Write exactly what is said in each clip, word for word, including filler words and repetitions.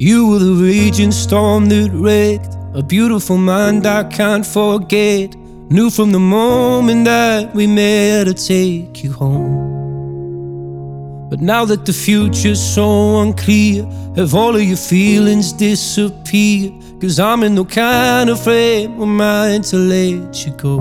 You were the raging storm that wrecked a beautiful mind I can't forget. Knew from the moment that we met I'd take you home. But now that the future's so unclear, have all of your feelings disappeared? Cause I'm in no kind of frame of mind to let you go.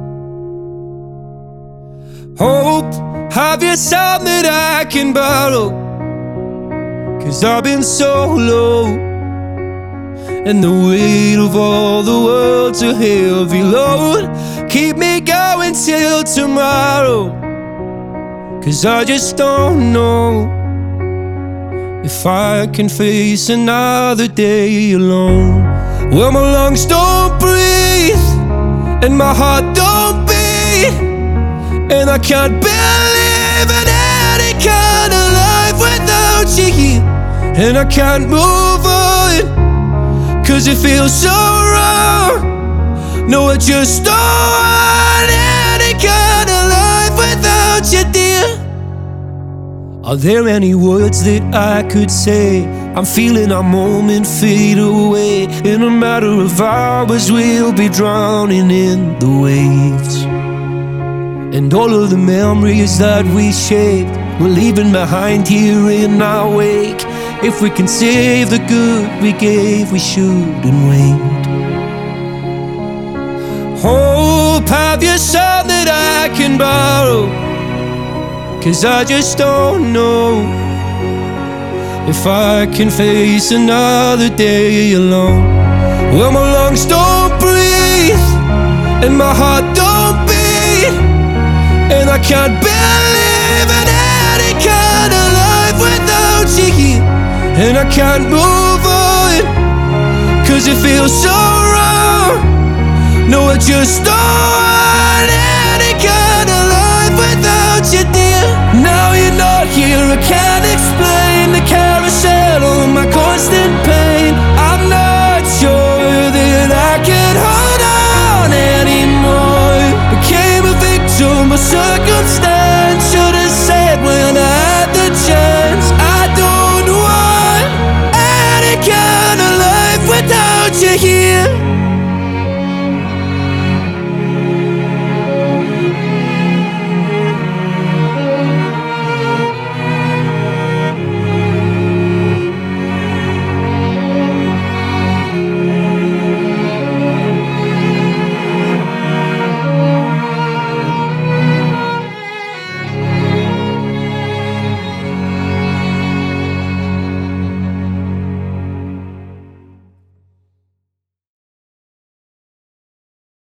Hope, have you something that I can borrow? Cause I've been so low, and the weight of all the world's a heavy load. Keep me going till tomorrow, cause I just don't know if I can face another day alone. Well, my lungs don't breathe and my heart don't beat, and I can't believe in any kind of life without you here. And I can't move on, cause it feels so wrong. No, I just don't want any kind of life without you, dear. Are there any words that I could say? I'm feeling our moment fade away. In a matter of hours we'll be drowning in the waves. And all of the memories that we shaped, we're leaving behind here in our wake. If we can save the good we gave, we shouldn't wait. Hope, have you something that I can borrow? Cause I just don't know if I can face another day alone. Well, my lungs don't breathe and my heart don't beat, and I can't believe in any kind of life without you here. And I can't move on, cause it feels so wrong. No, I just don't